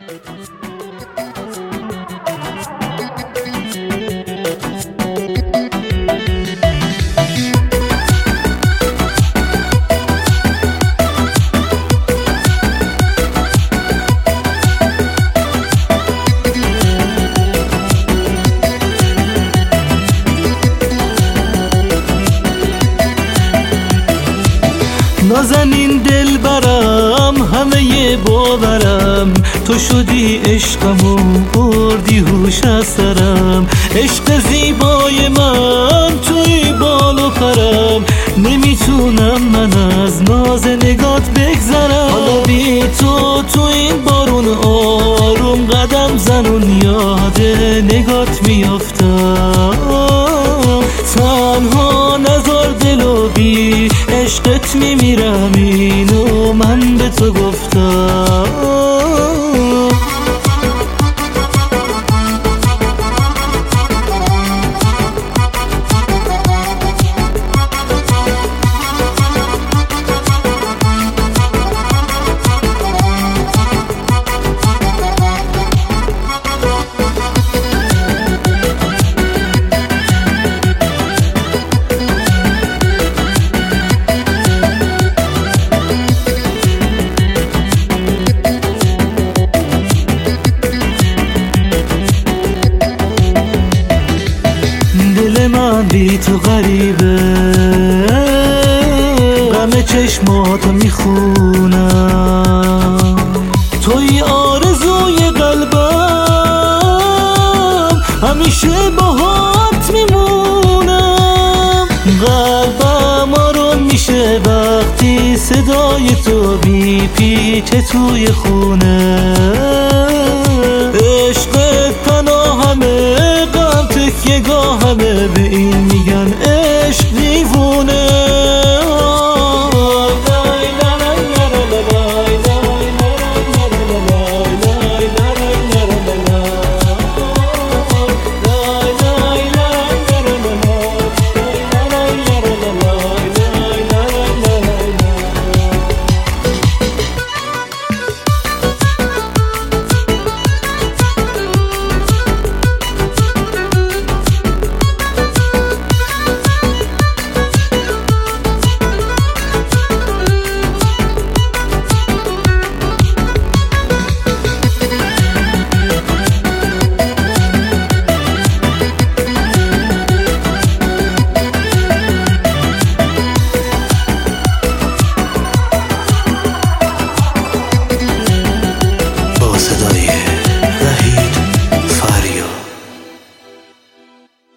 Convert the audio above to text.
نازنین دل برم همه باورم، تو شدی عشقم و بردی هوش از سرم. عشق زیبای من توی بال و پرم، نمیتونم من از ناز نگات بگذرم. حالا بی تو این بارون آروم قدم زنون یاد نگات میافتم. تنها نزار دلو بی عشقت میمیرم، اینو من به تو گفتم. دل من بی تو غریبه، غم چشماتو میخونم. توی آرزوی قلبم، همیشه باهات میمونم. قلبم آروم میشه وقتی صدای تو میپیچه توی خونه.